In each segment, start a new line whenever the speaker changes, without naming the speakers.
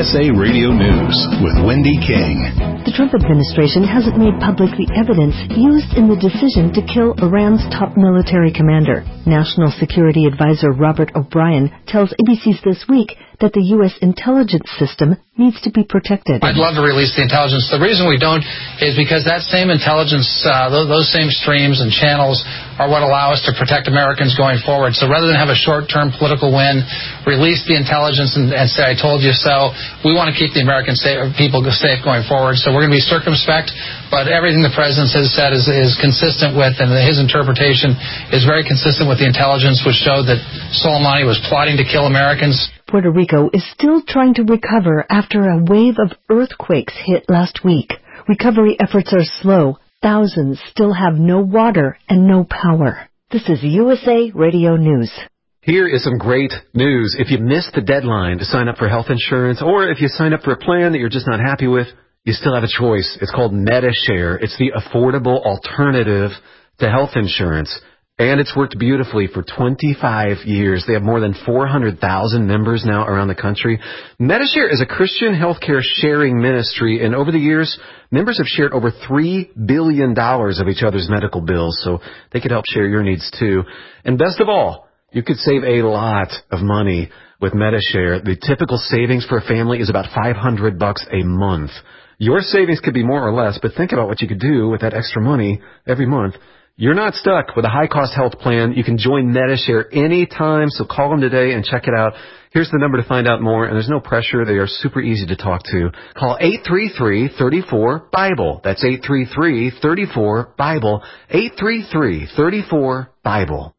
USA Radio News with Wendy King.
The Trump administration hasn't made public the evidence used in the decision to kill Iran's top military commander. National Security Advisor Robert O'Brien tells ABC's This Week that the U.S. intelligence system needs to be protected.
I'd love to release the intelligence. The reason we don't is because that same intelligence, those same streams and channels are what allow us to protect Americans going forward. So rather than have a short-term political win, release the intelligence and say, I told you so, we want to keep the American people safe going forward. So we're going to be circumspect, but everything the President has said is consistent with, and his interpretation is very consistent with the intelligence, which showed that Soleimani was plotting to kill Americans.
Puerto Rico is still trying to recover after a wave of earthquakes hit last week. Recovery efforts are slow. Thousands still have no water and no power. This is USA Radio News.
Here is some great news. If you missed the deadline to sign up for health insurance, or if you sign up for a plan that you're just not happy with, you still have a choice. It's called Medi-Share. It's the affordable alternative to health insurance. And it's worked beautifully for 25 years. They have more than 400,000 members now around the country. Medi-Share is a Christian healthcare sharing ministry, and over the years, members have shared over $3 billion of each other's medical bills, so they could help share your needs too. And best of all, you could save a lot of money with Medi-Share. The typical savings for a family is about $500 a month. Your savings could be more or less, but think about what you could do with that extra money every month. You're not stuck with a high-cost health plan. You can join Medi-Share anytime, so call them today and check it out. Here's the number to find out more, and there's no pressure. They are super easy to talk to. Call 833-34-BIBLE. That's 833-34-BIBLE. 833-34-BIBLE.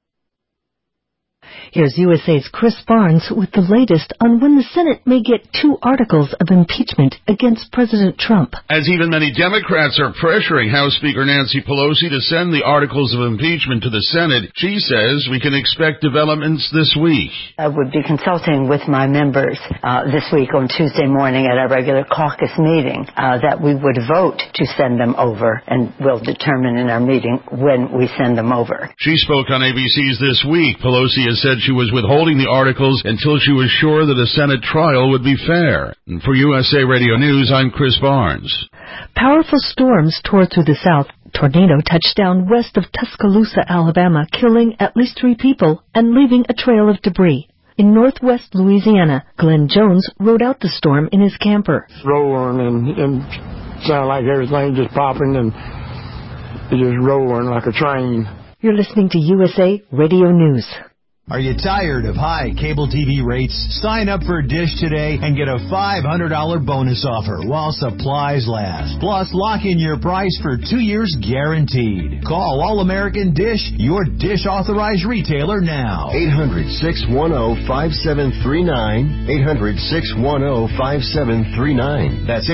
Here's USA's Chris Barnes with the latest on when the Senate may get 2 articles of impeachment against President Trump.
As even many Democrats are pressuring House Speaker Nancy Pelosi to send the articles of impeachment to the Senate, she says we can expect developments this week.
I would be consulting with my members this week on Tuesday morning at our regular caucus meeting that we would vote to send them over, and we'll determine in our meeting when we send them over.
She spoke on ABC's This Week. Pelosi has said she was withholding the articles until she was sure that a Senate trial would be fair. And for USA Radio News, I'm Chris Barnes.
Powerful storms tore through the south. Tornado touched down west of Tuscaloosa, Alabama, killing at least 3 people and leaving a trail of debris. In northwest Louisiana, Glenn Jones rode out the storm in his camper.
Roaring and sounded like everything just popping and just roaring like a train.
You're listening to USA Radio News.
Are you tired of high cable TV rates? Sign up for Dish today and get a $500 bonus offer while supplies last. Plus, lock in your price for 2 years guaranteed. Call All-American Dish, your Dish authorized retailer now.
800-610-5739. 800-610-5739. That's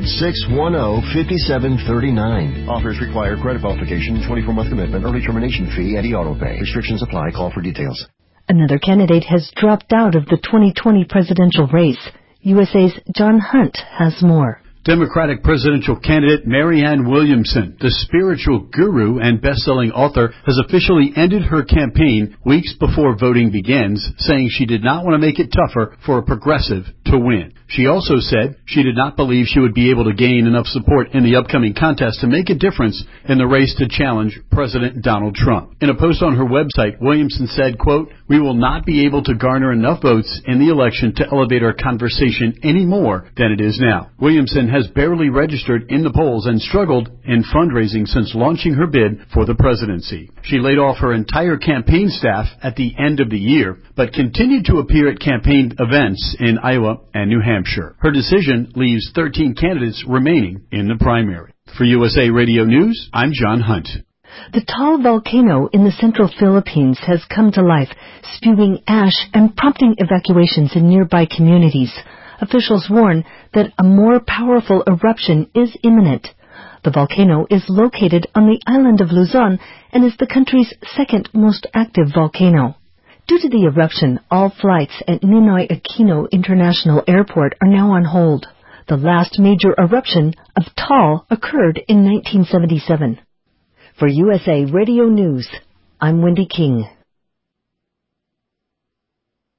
800-610-5739. Offers require credit qualification, 24-month commitment, early termination fee, and auto pay. Restrictions apply. Call for details.
Another candidate has dropped out of the 2020 presidential race. USA's John Hunt has more.
Democratic presidential candidate Marianne Williamson, the spiritual guru and best-selling author, has officially ended her campaign weeks before voting begins, saying she did not want to make it tougher for a progressive to win. She also said she did not believe she would be able to gain enough support in the upcoming contest to make a difference in the race to challenge President Donald Trump. In a post on her website, Williamson said, quote, "We will not be able to garner enough votes in the election to elevate our conversation any more than it is now." Williamson has barely registered in the polls and struggled in fundraising since launching her bid for the presidency. She laid off her entire campaign staff at the end of the year, but continued to appear at campaign events in Iowa and New Hampshire. Her decision leaves 13 candidates remaining in the primary. For USA Radio News, I'm John Hunt.
The Taal volcano in the central Philippines has come to life, spewing ash and prompting evacuations in nearby communities. Officials warn that a more powerful eruption is imminent. The volcano is located on the island of Luzon and is the country's second most active volcano. Due to the eruption, all flights at Ninoy Aquino International Airport are now on hold. The last major eruption of Taal occurred in 1977. For USA Radio News, I'm Wendy King.